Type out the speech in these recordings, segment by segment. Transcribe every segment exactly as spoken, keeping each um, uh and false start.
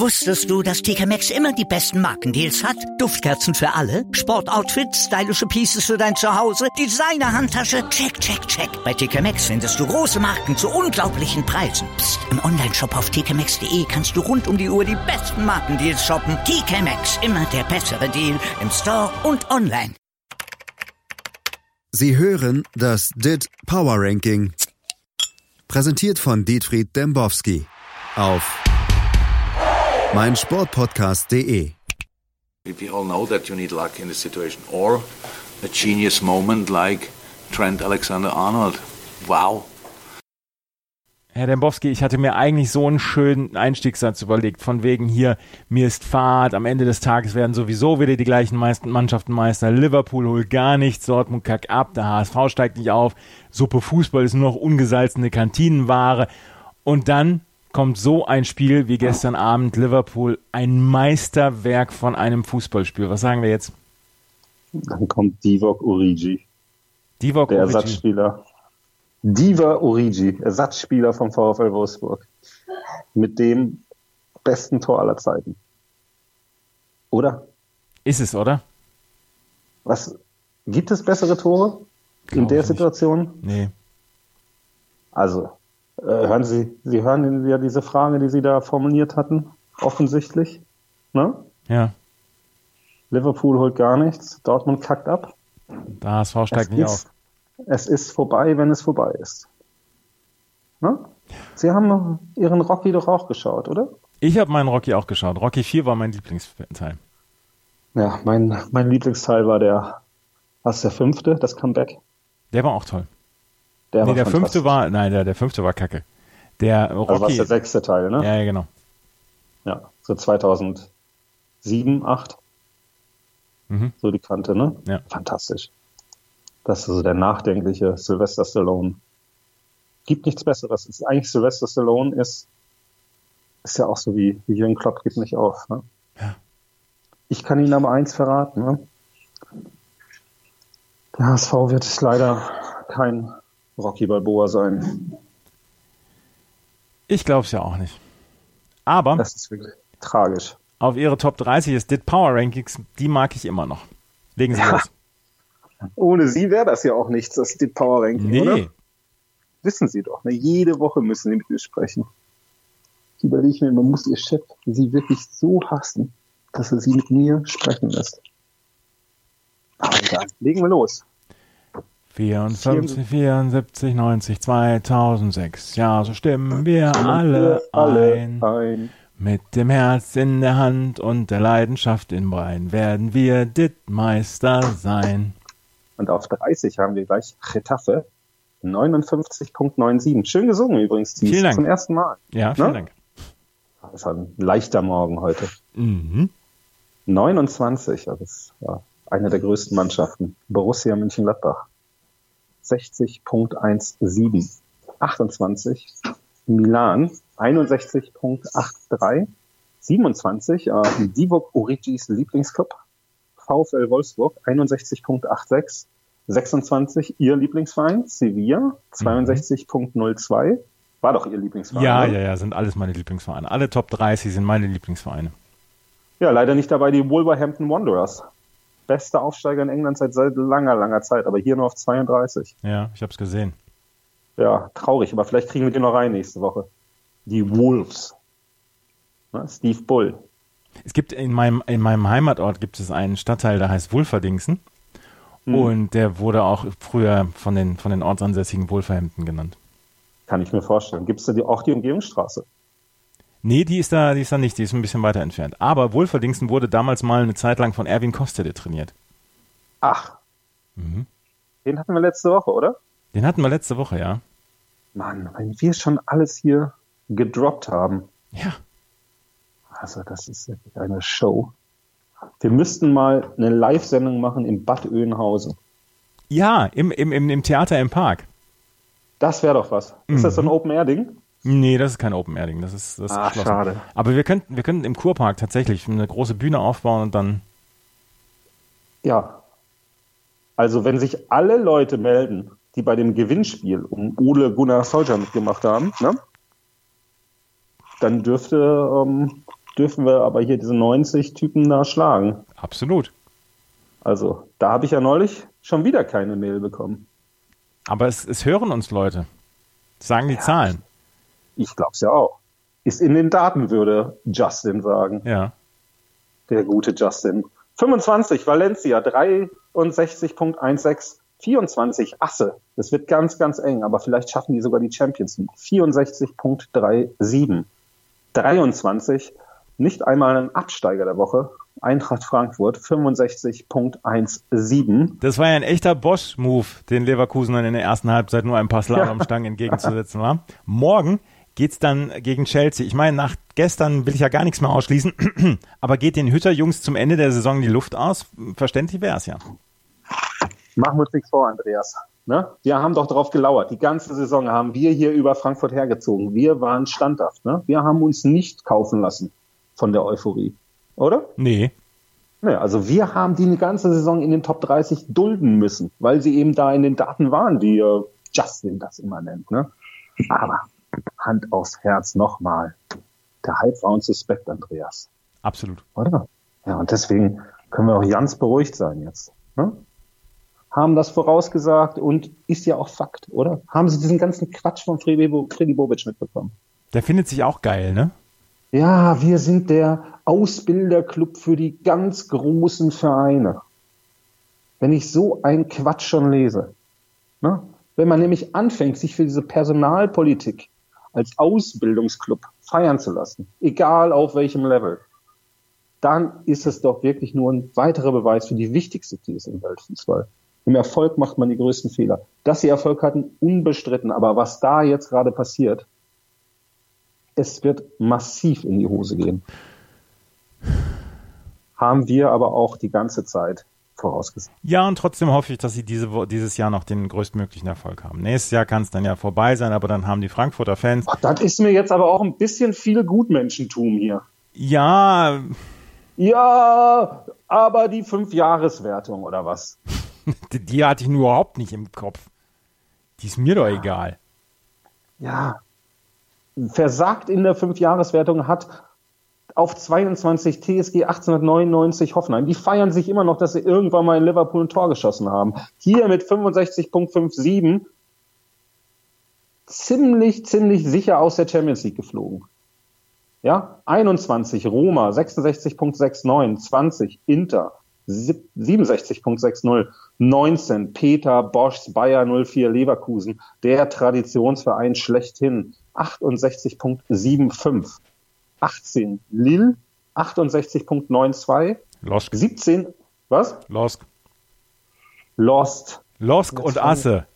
Wusstest du, dass T K Maxx immer die besten Markendeals hat? Duftkerzen für alle, Sportoutfits, stylische Pieces für dein Zuhause, Designer-Handtasche, check, check, check. Bei T K Maxx findest du große Marken zu unglaublichen Preisen. Psst. Im Onlineshop auf t k maxx punkt d e kannst du rund um die Uhr die besten Markendeals shoppen. T K Maxx, immer der bessere Deal im Store und online. Sie hören das D I T Power Ranking. Präsentiert von Dietfried Dembowski auf meinsportpodcast punkt de. We all know that you need luck in this situation or a genius moment like Trent Alexander-Arnold. Wow. Herr Dembowski, ich hatte mir eigentlich so einen schönen Einstiegssatz überlegt, von wegen hier, mir ist Fahrt, am Ende des Tages werden sowieso wieder die gleichen Mannschaften Meister, Liverpool holt gar nichts, Dortmund kackt ab, der H S V steigt nicht auf, Suppe Fußball ist nur noch ungesalzene Kantinenware und dann kommt so ein Spiel wie gestern Abend Liverpool, ein Meisterwerk von einem Fußballspiel. Was sagen wir jetzt? Dann kommt Divock Origi, Divock der Origi. Ersatzspieler. Divock Origi, Ersatzspieler vom VfL Wolfsburg. Mit dem besten Tor aller Zeiten. Oder? Ist es, oder? Was? Gibt es bessere Tore in Glaub der ich Situation? Nicht. Nee. Also, äh, hören Sie, Sie hören ja diese Frage, die Sie da formuliert hatten, offensichtlich. Ne? Ja. Liverpool holt gar nichts, Dortmund kackt ab. Der H S V steigt Es nicht ist- auf. Es ist vorbei, wenn es vorbei ist. Ne? Sie haben Ihren Rocky doch auch geschaut, oder? Ich habe meinen Rocky auch geschaut. Rocky vier war mein Lieblingsteil. Ja, mein, mein Lieblingsteil war der, was der fünfte, das Comeback. Der war auch toll. Der nee, war der fantastisch. fünfte war, nein, der, der fünfte war kacke. Der Also was Rocky, der sechste Teil, ne? ja, ja, genau. Ja, so zweitausendsieben, acht, Mhm. so die Kante, ne? Ja. Fantastisch. Das ist so der nachdenkliche Sylvester Stallone. Gibt nichts Besseres. Ist eigentlich Sylvester Stallone ist, ist ja auch so wie, wie Jürgen Klopp gibt nicht auf. Ne? Ja. Ich kann Ihnen aber eins verraten. Ne? Der H S V wird leider kein Rocky Balboa sein. Ich glaube es ja auch nicht. Aber Das ist wirklich tragisch. auf Ihre Top dreißig ist D I T Power Rankings, die mag ich immer noch. Legen Sie Ja. los. Ohne Sie wäre das ja auch nichts, das ist die Power Ranking, Nee. oder? Wissen Sie doch, ne? Jede Woche müssen Sie mit mir sprechen. Ich überlege mir, man muss Ihr Chef Sie wirklich so hassen, dass er Sie mit mir sprechen lässt. Aber egal, legen wir los. vierundfünfzig, vierundsiebzig, neunzig, zweitausendsechs. Ja, so stimmen wir alle alle ein. ein. Mit dem Herz in der Hand und der Leidenschaft im Bein werden wir D I T-Meister sein. Und auf dreißig haben wir gleich Getafe, neunundfünfzig Komma siebenundneunzig. Schön gesungen übrigens, Thies. Vielen Dank. Zum ersten Mal. Ja, vielen Ne? Dank. Das ist ein leichter Morgen heute. Mhm. neunundzwanzig, das ist ja eine der größten Mannschaften. Borussia Mönchengladbach. sechzig Komma siebzehn. achtundzwanzig. Milan. einundsechzig Komma dreiundachtzig. siebenundzwanzig. Äh, Divock Origis Lieblingsclub. VfL Wolfsburg. einundsechzig Komma sechsundachtzig. sechsundzwanzig. Ihr Lieblingsverein. Sevilla. zweiundsechzig Komma null zwei. War doch Ihr Lieblingsverein. Ja, oder? ja, ja, sind alles meine Lieblingsvereine. Alle Top dreißig sind meine Lieblingsvereine. Ja, leider nicht dabei die Wolverhampton Wanderers. Bester Aufsteiger in England seit, seit langer, langer Zeit, aber hier nur auf zweiunddreißig. Ja, ich habe es gesehen. Ja, traurig, aber vielleicht kriegen wir die noch rein nächste Woche. Die Wolves. Na, Steve Bull. Es gibt in meinem, in meinem Heimatort gibt es einen Stadtteil, der heißt Wolferdingsen. Hm. Und der wurde auch früher von den, von den Ortsansässigen Wolverhampton genannt. Kann ich mir vorstellen. Gibt es da die, auch die Umgehungsstraße? Nee, die ist da, die ist da nicht, die ist ein bisschen weiter entfernt. Aber Wolferdingsen wurde damals mal eine Zeit lang von Erwin Kostede trainiert. Ach, Mhm. den hatten wir letzte Woche, oder? Den hatten wir letzte Woche, ja. Mann, wenn wir schon alles hier gedroppt haben. Ja. Also das ist wirklich eine Show. Wir müssten mal eine Live-Sendung machen in Bad Oeynhausen. Ja, im, im, im, im Theater im Park. Das wäre doch was. Ist das so ein Open-Air-Ding? Nee, das ist kein Open-Air-Ding, das ist, das ist Ah, geschlossen. schade. Aber wir könnten, wir könnten im Kurpark tatsächlich eine große Bühne aufbauen und dann, Ja. Also wenn sich alle Leute melden, die bei dem Gewinnspiel um Ole Gunnar Solskjaer mitgemacht haben, ne? Dann dürfte ähm, dürfen wir aber hier diese neunzig Typen da schlagen. Absolut. Also, da habe ich ja neulich schon wieder keine Mail bekommen. Aber es, es hören uns Leute. Sagen die Ja. Zahlen. Ich glaube es ja auch. Ist in den Daten, würde Justin sagen. Ja. Der gute Justin. fünfundzwanzig, Valencia, dreiundsechzig Komma sechzehn. vierundzwanzig, Asse. Das wird ganz, ganz eng, aber vielleicht schaffen die sogar die Champions League. vierundsechzig Komma siebenunddreißig. dreiundzwanzig, nicht einmal ein Absteiger der Woche. Eintracht Frankfurt, fünfundsechzig Komma siebzehn. Das war ja ein echter Bosch-Move, den Leverkusen dann in der ersten Halbzeit nur ein paar Slalomstangen entgegenzusetzen war. Morgen geht's dann gegen Chelsea. Ich meine, nach gestern will ich ja gar nichts mehr ausschließen, aber geht den Hütter-Jungs zum Ende der Saison die Luft aus? Verständlich wäre es ja. Machen wir uns nichts vor, Andreas. Ne? Wir haben doch darauf gelauert. Die ganze Saison haben wir hier über Frankfurt hergezogen. Wir waren standhaft. Ne? Wir haben uns nicht kaufen lassen von der Euphorie. Oder? Nee. Ne, also wir haben die eine ganze Saison in den Top dreißig dulden müssen, weil sie eben da in den Daten waren, wie äh, Justin das immer nennt. Ne? Aber Hand aufs Herz nochmal. Der Hype war uns suspekt, Andreas. Absolut. Oder? Ja, und deswegen können wir auch ganz beruhigt sein jetzt. Ne? Haben das vorausgesagt und ist ja auch Fakt, oder? Haben Sie diesen ganzen Quatsch von Freddy Bobic mitbekommen? Der findet sich auch geil, ne? Ja, wir sind der Ausbilderclub für die ganz großen Vereine. Wenn ich so einen Quatsch schon lese, ne? Wenn man nämlich anfängt, sich für diese Personalpolitik als Ausbildungsclub feiern zu lassen, egal auf welchem Level, dann ist es doch wirklich nur ein weiterer Beweis für die wichtigste These im Weltfußball. Im Erfolg macht man die größten Fehler. Dass sie Erfolg hatten, unbestritten. Aber was da jetzt gerade passiert, es wird massiv in die Hose gehen. Haben wir aber auch die ganze Zeit vorausgesagt. Ja, und trotzdem hoffe ich, dass sie diese, Wo- dieses Jahr noch den größtmöglichen Erfolg haben. Nächstes Jahr kann es dann ja vorbei sein, aber dann haben die Frankfurter Fans, Ach, das ist mir jetzt aber auch ein bisschen viel Gutmenschentum hier. ja, Ja, aber die Fünfjahreswertung oder was? die, die hatte ich nur überhaupt nicht im Kopf. Die ist mir doch egal. Ja, versagt in der Fünfjahreswertung hat auf zweiundzwanzig T S G achtzehnhundertneunundneunzig Hoffenheim. Die feiern sich immer noch, dass sie irgendwann mal in Liverpool ein Tor geschossen haben. Hier mit fünfundsechzig Komma siebenundfünfzig ziemlich, ziemlich sicher aus der Champions League geflogen. Ja, einundzwanzig Roma, sechsundsechzig Komma neunundsechzig, zwanzig Inter, siebenundsechzig Komma sechzig, neunzehn Peter Boschs Bayer null vier Leverkusen, der Traditionsverein schlechthin, achtundsechzig Komma fünfundsiebzig, achtzehn Lille, achtundsechzig Komma zweiundneunzig, Losk, siebzehn, was? Losk, Lost. Losk und Asse.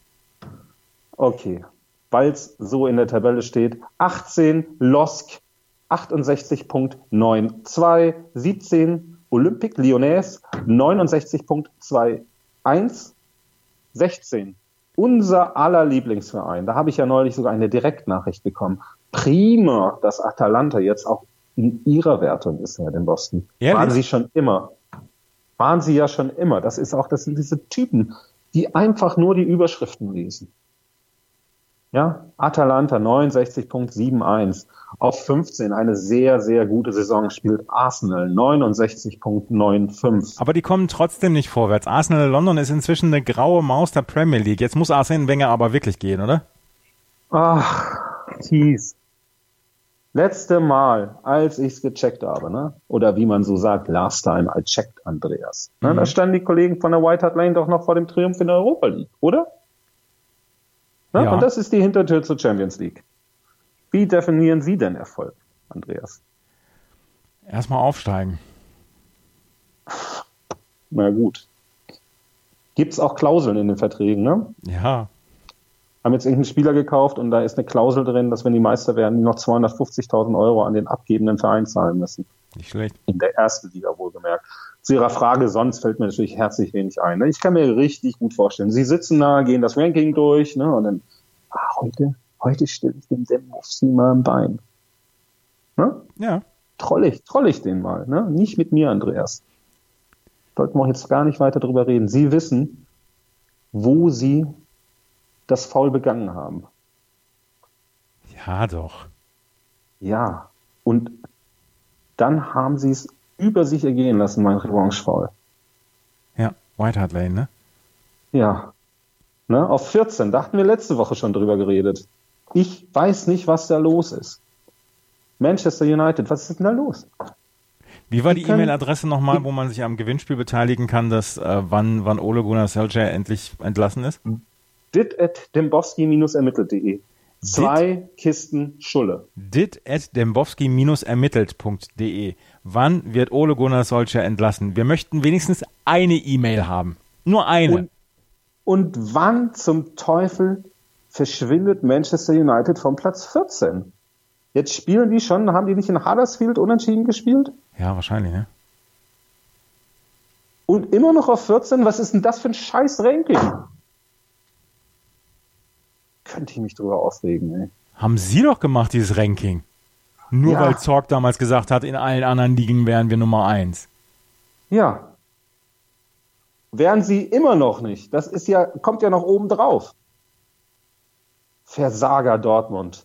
Okay, weil es so in der Tabelle steht, achtzehn Losk, achtundsechzig Komma zweiundneunzig, siebzehn Olympique Lyonnais, neunundsechzig Komma einundzwanzig, sechzehn unser aller Lieblingsverein. Da habe ich ja neulich sogar eine Direktnachricht bekommen. Prima, dass Atalanta jetzt auch in ihrer Wertung ist, Herr den Boston. Ehrlich? Waren sie schon immer. Waren sie ja schon immer. Das ist auch, das sind diese Typen, die einfach nur die Überschriften lesen. Ja, Atalanta neunundsechzig Komma einundsiebzig. Auf fünfzehn eine sehr, sehr gute Saison spielt Arsenal neunundsechzig Komma fünfundneunzig. Aber die kommen trotzdem nicht vorwärts. Arsenal London ist inzwischen eine graue Maus der Premier League. Jetzt muss Arsene Wenger aber wirklich gehen, oder? Ach, Thies. Letzte Mal, als ich es gecheckt habe, ne? Oder wie man so sagt, last time I checked, Andreas. Ne? Mhm. Da standen die Kollegen von der White Hart Lane doch noch vor dem Triumph in der Europa League, oder? Ne? Ja. Und das ist die Hintertür zur Champions League. Wie definieren Sie denn Erfolg, Andreas? Erstmal aufsteigen. Na gut. Gibt es auch Klauseln in den Verträgen, ne? Ja. Haben jetzt irgendeinen Spieler gekauft und da ist eine Klausel drin, dass wenn die Meister werden, die noch zweihundertfünfzigtausend Euro an den abgebenden Verein zahlen müssen. Nicht schlecht. In der ersten Liga wohlgemerkt. Zu Ihrer Frage sonst fällt mir natürlich herzlich wenig ein. Ne? Ich kann mir richtig gut vorstellen. Sie sitzen da, gehen das Ranking durch, ne? Und dann, ah, heute, heute stelle ich dem Dembowski mal ein Bein. Ne? Ja. Troll ich, troll ich den mal. Ne? Nicht mit mir, Andreas. Sollten wir jetzt gar nicht weiter drüber reden. Sie wissen, wo Sie das Foul begangen haben. Ja, doch. Ja, und dann haben sie es über sich ergehen lassen, mein Revanche-Foul. Ja, White Hart Lane, ne? Ja. Ne, auf vierzehn, da hatten wir letzte Woche schon drüber geredet. Ich weiß nicht, was da los ist. Manchester United, was ist denn da los? Wie war die, die können, E-Mail-Adresse nochmal, wo man sich am Gewinnspiel beteiligen kann, dass äh, wann, wann Ole Gunnar Solskjaer endlich entlassen ist? dit at dembowski dash ermittelt punkt de. Zwei dit, Kisten Schulle. dit at dembowski dash ermittelt punkt de. Wann wird Ole Gunnar Solskjaer entlassen? Wir möchten wenigstens eine E-Mail haben. Nur eine. Und, und wann zum Teufel verschwindet Manchester United vom Platz vierzehn? Jetzt spielen die schon, haben die nicht in Huddersfield unentschieden gespielt? Ja, wahrscheinlich, ne? Und immer noch auf vierzehn? Was ist denn das für ein scheiß Ranking? Könnte ich mich drüber aufregen, ey. Haben Sie doch gemacht, dieses Ranking. Nur ja. weil Zorc damals gesagt hat, in allen anderen Ligen wären wir Nummer eins. Ja. Wären sie immer noch nicht. Das ist ja, kommt ja noch oben drauf. Versager Dortmund.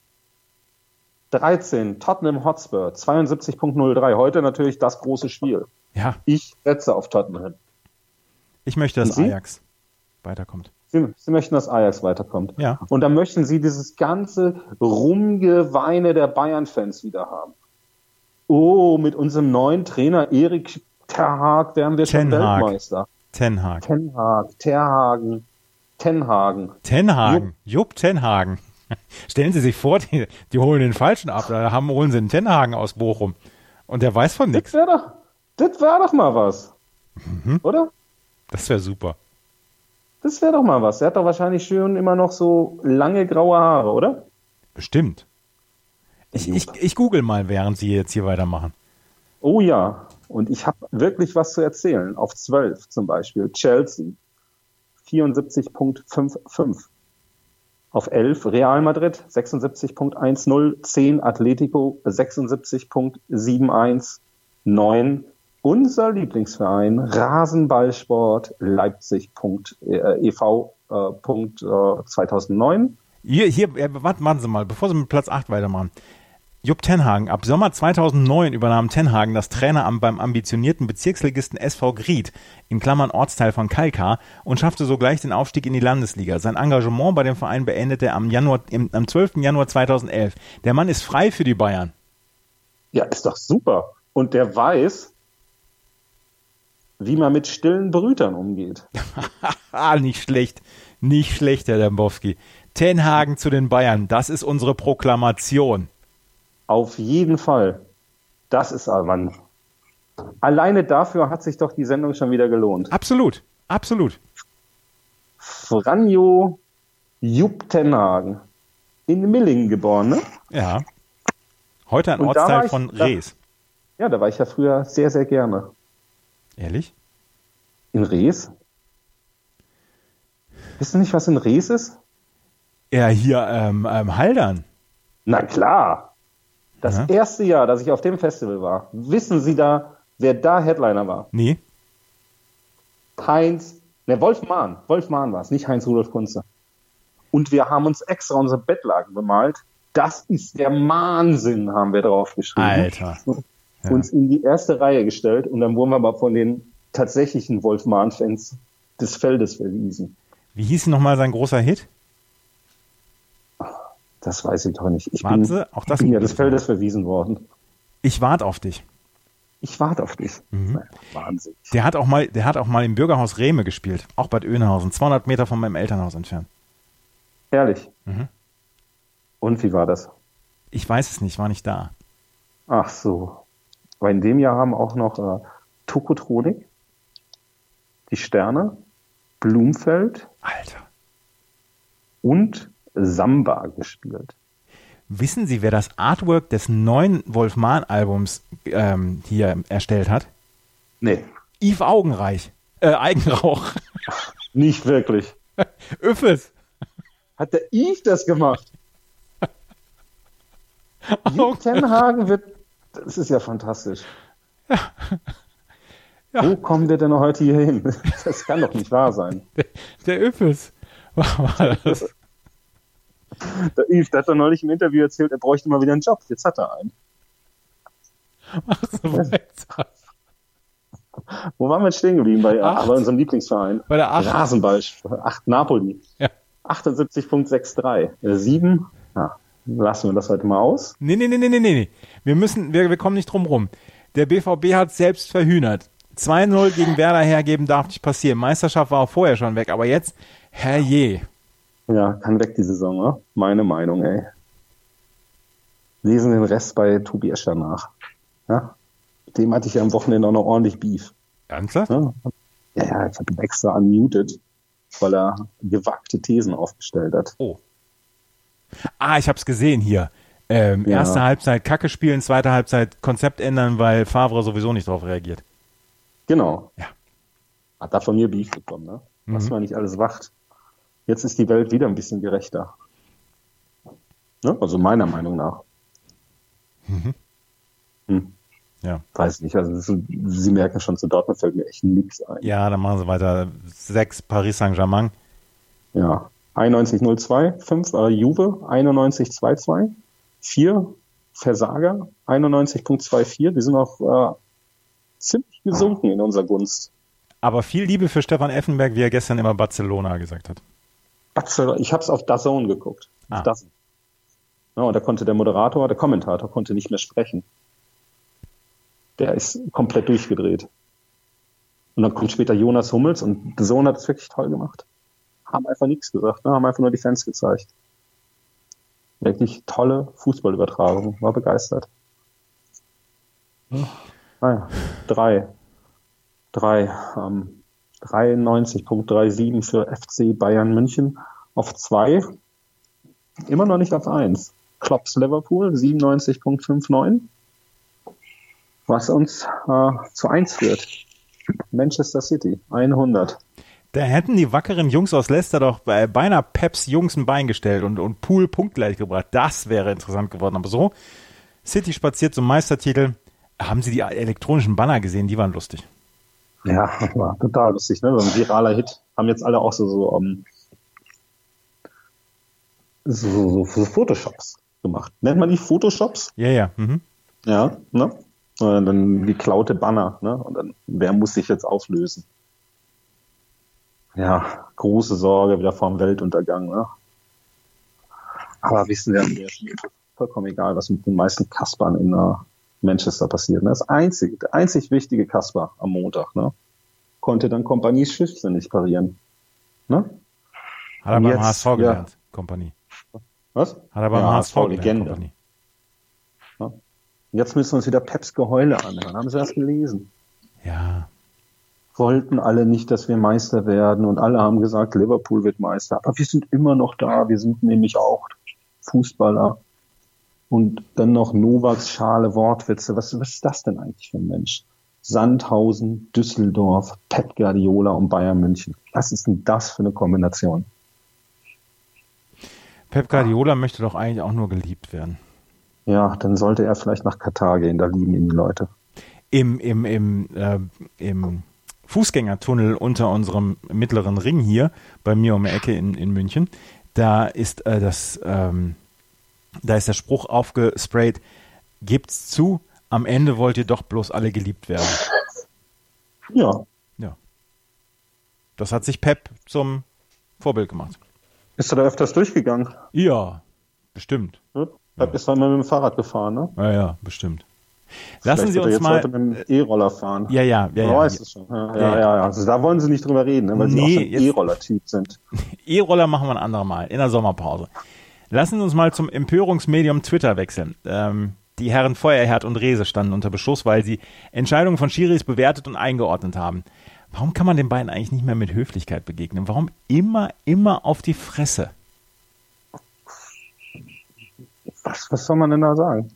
dreizehn, Tottenham Hotspur, zweiundsiebzig Komma null drei. Heute natürlich das große Spiel. Ja. Ich setze auf Tottenham. Ich möchte, dass Ajax weiterkommt. Sie, Sie möchten, dass Ajax weiterkommt. Ja. Und dann möchten Sie dieses ganze Rumgeweine der Bayern-Fans wieder haben. Oh, mit unserem neuen Trainer Erik Ter Haag wären wir schon Ten Hag. Weltmeister. Ten Hag. Ten Hag, Terhagen, Tenhagen. Tenhagen, Jupp, Jupp Tenhagen. Stellen Sie sich vor, die, die holen den Falschen ab. Da haben, holen sie einen Tenhagen aus Bochum. Und der weiß von nichts. Das wäre doch, das wär doch mal was. Mhm. Oder? Das wäre super. Das wäre doch mal was. Er hat doch wahrscheinlich schön immer noch so lange graue Haare, oder? Bestimmt. Ich, ich, ich google mal, während Sie jetzt hier weitermachen. Oh ja. Und ich habe wirklich was zu erzählen. Auf zwölf zum Beispiel. Chelsea. vierundsiebzig Komma fünfundfünfzig. Auf elf Real Madrid sechsundsiebzig Komma zehn. zehn Atletico sechsundsiebzig Komma siebenundachtzig. neun unser Lieblingsverein Rasenballsport Leipzig e V äh, zweitausendneun. Hier, hier, warten, warten Sie mal, bevor Sie mit Platz acht weitermachen. Jupp Tenhagen. Ab Sommer zweitausendneun übernahm Tenhagen das Traineramt beim ambitionierten Bezirksligisten S V Gried, in Klammern Ortsteil von Kalkar, und schaffte sogleich den Aufstieg in die Landesliga. Sein Engagement bei dem Verein beendete er am, Januar, im, am zwölften Januar zweitausendelf. Der Mann ist frei für die Bayern. Ja, ist doch super. Und der weiß, wie man mit stillen Brütern umgeht. Nicht schlecht. Nicht schlecht, Herr Dembowski. Tenhagen zu den Bayern. Das ist unsere Proklamation. Auf jeden Fall. Das ist aber. Alleine dafür hat sich doch die Sendung schon wieder gelohnt. Absolut. Absolut. Franjo Jupp Tenhagen. In Millingen geboren, ne? Ja. Heute ein Und Ortsteil ich, von da, Rees. Ja, da war ich ja früher sehr, sehr gerne. Ehrlich? In Rees? Wisst ihr nicht, was in Rees ist? Ja, hier ähm, ähm, Haldern. Na klar. Das ja. erste Jahr, dass ich auf dem Festival war, wissen Sie da, wer da Headliner war? Nee. Heinz, ne, Wolf Mahn. Wolf Mahn war es, nicht Heinz-Rudolf Kunze. Und wir haben uns extra unsere Bettlaken bemalt. Das ist der Wahnsinn, haben wir draufgeschrieben. Alter. Ja. Uns in die erste Reihe gestellt und dann wurden wir aber von den tatsächlichen Wolf Mahn-Fans des Feldes verwiesen. Wie hieß nochmal sein großer Hit? Das weiß ich doch nicht. Ich Warten bin, Sie, auch das bin ja des Feldes verwiesen worden. Ich warte auf dich. Ich warte auf dich. Mhm. Wahnsinn. Der hat auch mal, der hat auch mal im Bürgerhaus Rehme gespielt, auch Bad Oeynhausen, zweihundert Meter von meinem Elternhaus entfernt. Ehrlich? Mhm. Und wie war das? Ich weiß es nicht, war nicht da. Ach so. Aber in dem Jahr haben auch noch äh, Tokotronik, die Sterne, Blumfeld Alter. und Samba gespielt. Wissen Sie, wer das Artwork des neuen Wolf Mahn-Albums ähm, hier erstellt hat? Nee. Yves Augenreich. Äh, Eigenrauch. Nicht wirklich. Öffes. Hat der Yves das gemacht? Jupp Tenhagen wird... Das ist ja fantastisch. Ja. Ja. Wo kommen wir denn heute hier hin? Das kann doch nicht wahr sein. Der, der Öffes. War das? Der Yves, der hat doch neulich im Interview erzählt, er bräuchte mal wieder einen Job. Jetzt hat er einen. Mach so weiter. Wo waren wir jetzt stehen geblieben? Bei, Acht. bei unserem Lieblingsverein. Bei der acht. Rasenball. acht Napoli. Ja. achtundsiebzig Komma sechsundsechzig. sieben. Ja, lassen wir das heute mal aus. Nee, nee, nee, nee, nee, nee. Wir müssen, wir, wir kommen nicht drum rum. Der B V B hat selbst verhühnert. zwei null gegen Werder hergeben darf nicht passieren. Meisterschaft war auch vorher schon weg, aber jetzt, herrje. Ja, kann weg die Saison, ne? Meine Meinung, ey. Lesen den Rest bei Tobi Escher nach. Ja? Mit dem hatte ich ja am Wochenende auch noch ordentlich Beef. Ernsthaft? Ja, ja, ja, ich habe ihn extra unmuted, weil er gewagte Thesen aufgestellt hat. Oh. Ah, ich hab's gesehen hier. Ähm, Ja. Erste Halbzeit Kacke spielen, zweite Halbzeit Konzept ändern, weil Favre sowieso nicht darauf reagiert. Genau. Ja. Hat da von mir Beef bekommen, ne? Was Mhm. man nicht alles wacht. Jetzt ist die Welt wieder ein bisschen gerechter. Ne? Also meiner Meinung nach. Mhm. Hm. Ja. Weiß nicht, also so, Sie merken schon, zu Dortmund fällt mir echt nichts ein. Ja, dann machen sie weiter. Sechs Paris Saint-Germain. Ja. einundneunzig null zwei, fünf äh, Juve, einundneunzig zwei zwei, vier Versager, einundneunzig Komma vierundzwanzig. Die sind auch äh, ziemlich gesunken in unserer Gunst. Aber viel Liebe für Stefan Effenberg, wie er gestern immer Barcelona gesagt hat. Barcelona, ich habe es auf DAZN geguckt. Ah. Auf DAZN. Ja, und da konnte der Moderator, der Kommentator konnte nicht mehr sprechen. Der ist komplett durchgedreht. Und dann kommt später Jonas Hummels und der Sohn hat es wirklich toll gemacht. Haben einfach nichts gesagt, ne? Haben einfach nur die Fans gezeigt. Wirklich tolle Fußballübertragung, war begeistert. Naja, drei. Drei. Ähm, dreiundneunzig Komma siebenunddreißig für F C Bayern München auf zwei. Immer noch nicht auf eins. Klopps Liverpool siebenundneunzig Komma neunundfünfzig. Was uns äh, zu eins führt. Manchester City hundert. Da hätten die wackeren Jungs aus Leicester doch bei, beinahe Peps Jungs ein Bein gestellt und, und Pool punktgleich gebracht. Das wäre interessant geworden. Aber so, City spaziert zum Meistertitel. Haben Sie die elektronischen Banner gesehen? Die waren lustig. Ja, war total lustig, ne? So ein viraler Hit. Haben jetzt alle auch so, so, um, so, so, so Photoshops gemacht. Nennt man die Photoshops? Ja, ja. Mhm. Ja, ne? Und dann geklaute Banner, ne? Und dann, wer muss sich jetzt auflösen? Ja, große Sorge wieder vorm Weltuntergang, ne? Aber wissen wir, mir ist vollkommen egal, was mit den meisten Kaspern in uh, Manchester passiert. Ne? Das einzige, der einzig wichtige Kasper am Montag, ne? Konnte dann Kompanies Schüsse nicht parieren. Ne? Hat er Und beim jetzt, H S V gelernt, ja. Kompanie. Was? Hat er beim Ja, H S V gelernt, Legende. Kompanie. Jetzt müssen wir uns wieder Peps Geheule anhören. Haben Sie das gelesen? Ja. Wollten alle nicht, dass wir Meister werden und alle haben gesagt, Liverpool wird Meister. Aber wir sind immer noch da. Wir sind nämlich auch Fußballer. Und dann noch Novaks Schale Wortwitze. Was, was ist das denn eigentlich für ein Mensch? Sandhausen, Düsseldorf, Pep Guardiola und Bayern München. Was ist denn das für eine Kombination? Pep Guardiola möchte doch eigentlich auch nur geliebt werden. Ja, dann sollte er vielleicht nach Katar gehen. Da lieben ihn die Leute. Im, im, im, äh, im Fußgängertunnel unter unserem mittleren Ring hier, bei mir um die Ecke in, in München, da ist äh, das, ähm, da ist der Spruch aufgesprayt, gebt's zu, am Ende wollt ihr doch bloß alle geliebt werden. Ja. Ja. Das hat sich Pep zum Vorbild gemacht. Ist er da öfters durchgegangen? Ja, bestimmt. Hm? Pep ist einmal mit dem Fahrrad gefahren, ne? Ja, ja, bestimmt. Lassen Vielleicht Sie wird er uns jetzt mal. heute mit dem E-Roller fahren. Ja, ja, ja, Man ja. weiß es schon. Ja, Ja, ja, ja. ja, ja. Also da wollen Sie nicht drüber reden, ne? Weil Sie Nee, auch so ein jetzt- E-Roller-Typ sind. E-Roller machen wir ein andermal, in der Sommerpause. Lassen Sie uns mal zum Empörungsmedium Twitter wechseln. Ähm, die Herren Feuerherd und Rehse standen unter Beschuss, weil sie Entscheidungen von Schiris bewertet und eingeordnet haben. Warum kann man den beiden eigentlich nicht mehr mit Höflichkeit begegnen? Warum immer, immer auf die Fresse? Was, was soll man denn da sagen?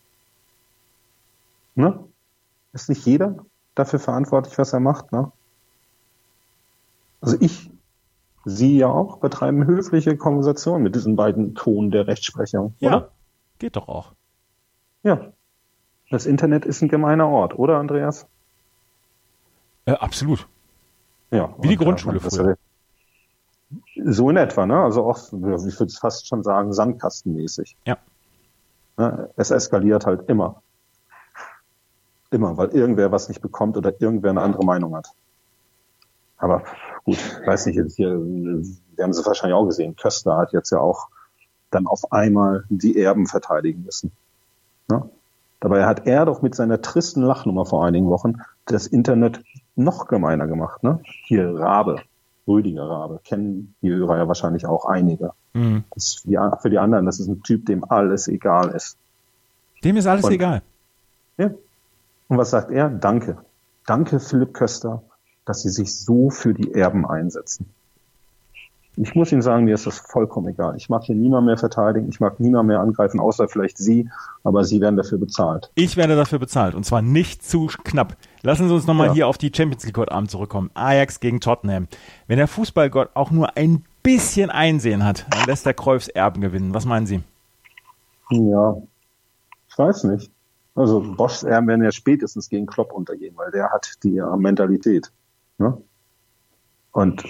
Ne? Ist nicht jeder dafür verantwortlich, was er macht, ne? Also ich, Sie ja auch, betreiben höfliche Konversationen mit diesen beiden Ikonen der Rechtsprechung, Ja, oder? geht doch auch. Ja. Das Internet ist ein gemeiner Ort, oder, Andreas? Äh, absolut. Ja. Wie die Und, Grundschule äh, das- früher. So in etwa, ne? Also auch, ich würde es fast schon sagen, sandkastenmäßig. Ja. Ne? Es eskaliert halt immer. Immer, weil irgendwer was nicht bekommt oder irgendwer eine andere Meinung hat. Aber gut, weiß nicht, jetzt hier, wir haben sie wahrscheinlich auch gesehen, Köster hat jetzt ja auch dann auf einmal die Erben verteidigen müssen. Ne? Dabei hat er doch mit seiner tristen Lachnummer vor einigen Wochen das Internet noch gemeiner gemacht. Ne? Hier Rabe, Rüdiger Rabe, kennen die Hörer ja wahrscheinlich auch einige. Mhm. Das ist für, die, für die anderen, das ist ein Typ, dem alles egal ist. Dem ist alles Und, egal. Ja. Und was sagt er? Danke. Danke, Philipp Köster, dass Sie sich so für die Erben einsetzen. Ich muss Ihnen sagen, mir ist das vollkommen egal. Ich mag hier niemand mehr verteidigen, ich mag niemand mehr angreifen, außer vielleicht Sie, aber Sie werden dafür bezahlt. Ich werde dafür bezahlt und zwar nicht zu knapp. Lassen Sie uns nochmal ja. hier auf die Champions League heute Abend zurückkommen. Ajax gegen Tottenham. Wenn der Fußballgott auch nur ein bisschen Einsehen hat, dann lässt der Cruyffs Erben gewinnen. Was meinen Sie? Ja, ich weiß nicht. Also Boschs Erben werden ja spätestens gegen Klopp untergehen, weil der hat die ja, Mentalität. Ne? Und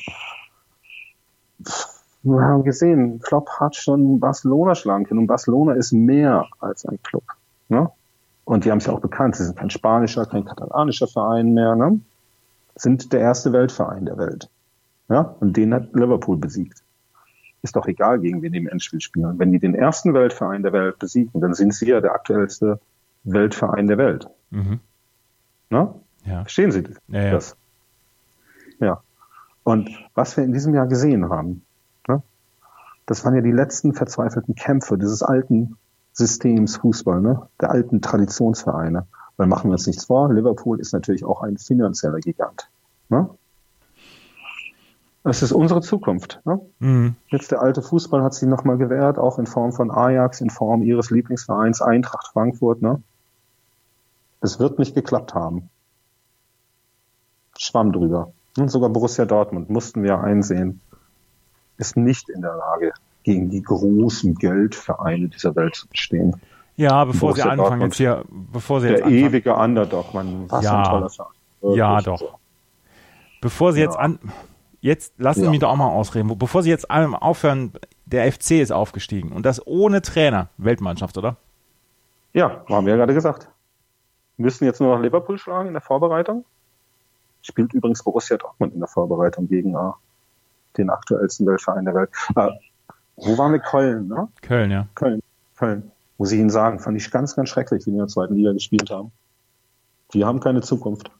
wir haben gesehen, Klopp hat schon Barcelona schlagen können und Barcelona ist mehr als ein Club. Ne? Und die haben es ja auch bekannt, sie sind kein spanischer, kein katalanischer Verein mehr, ne? Sind der erste Weltverein der Welt. Ja? Und den hat Liverpool besiegt. Ist doch egal, gegen wen die im Endspiel spielen. Wenn die den ersten Weltverein der Welt besiegen, dann sind sie ja der aktuellste Weltverein der Welt. Mhm. Ne? Ja. Verstehen Sie ja, ja. das? Ja. Und was wir in diesem Jahr gesehen haben, ne? Das waren ja die letzten verzweifelten Kämpfe dieses alten Systems Fußball, ne? Der alten Traditionsvereine. Weil machen wir uns nichts vor, Liverpool ist natürlich auch ein finanzieller Gigant. Ne? Das ist unsere Zukunft. Ne? Mhm. Jetzt der alte Fußball hat sich nochmal gewehrt, auch in Form von Ajax, in Form ihres Lieblingsvereins Eintracht Frankfurt. Ne? Es wird nicht geklappt haben. Schwamm drüber. Und sogar Borussia Dortmund, mussten wir einsehen, ist nicht in der Lage, gegen die großen Geldvereine dieser Welt zu bestehen. Ja, bevor Borussia Sie anfangen Dortmund, jetzt hier, bevor Sie jetzt der anfangen. ewige Underdog, man, was ja, ein toller Verein. Wirklich ja, doch. So. Bevor Sie ja. jetzt an, jetzt lassen Sie ja. mich doch auch mal ausreden. Bevor Sie jetzt aufhören, der F C ist aufgestiegen und das ohne Trainer, Weltmannschaft, oder? Ja, haben wir ja gerade gesagt. Wir müssen jetzt nur noch Liverpool schlagen in der Vorbereitung. Spielt übrigens Borussia Dortmund in der Vorbereitung gegen uh, den aktuellsten Weltverein der Welt. Uh, wo waren wir? Köln, ne? Köln, ja. Köln, Köln. Muss ich Ihnen sagen, fand ich ganz, ganz schrecklich, wie die in der zweiten Liga gespielt haben. Die haben keine Zukunft.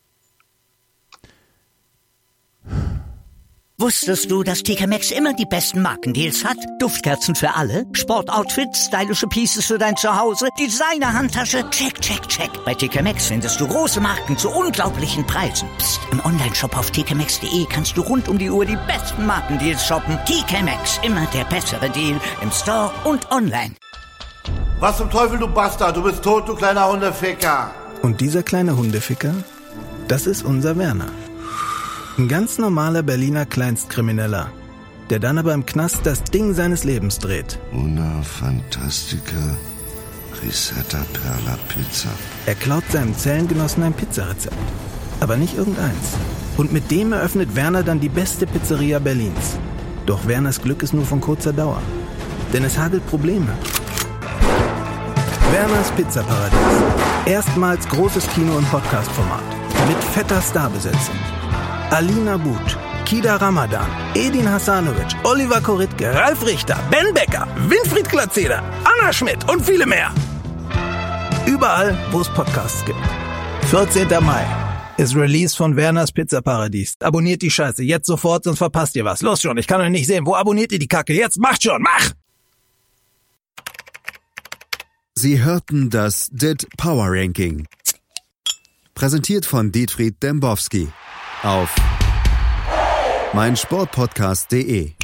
Wusstest du, dass T K Maxx immer die besten Markendeals hat? Duftkerzen für alle, Sportoutfits, stylische Pieces für dein Zuhause, Designer-Handtasche, check, check, check. Bei T K Maxx findest du große Marken zu unglaublichen Preisen. Psst. Im Onlineshop auf t k maxx punkt d e kannst du rund um die Uhr die besten Markendeals shoppen. T K Maxx, immer der bessere Deal im Store und online. Was zum Teufel, du Bastard? Du bist tot, du kleiner Hundeficker. Und dieser kleine Hundeficker, das ist unser Werner. Ein ganz normaler Berliner Kleinstkrimineller, der dann aber im Knast das Ding seines Lebens dreht. Una fantastica risetta per la pizza. Er klaut seinem Zellengenossen ein Pizzarezept, aber nicht irgendeins. Und mit dem eröffnet Werner dann die beste Pizzeria Berlins. Doch Werners Glück ist nur von kurzer Dauer, denn es hagelt Probleme. Werners Pizzaparadies. Erstmals großes Kino- und Podcast-Format. Mit fetter Starbesetzung. Alina But, Kida Ramadan, Edin Hasanovic, Oliver Koritke, Ralf Richter, Ben Becker, Winfried Glatzeder, Anna Schmidt und viele mehr. Überall, wo es Podcasts gibt. vierzehnter Mai ist Release von Werners Pizzaparadies. Abonniert die Scheiße jetzt sofort, sonst verpasst ihr was. Los schon, ich kann euch nicht sehen. Wo abonniert ihr die Kacke? Jetzt macht schon, mach! Sie hörten das D I T Power Ranking. Präsentiert von Dietfried Dembowski auf meinsportpodcast punkt de.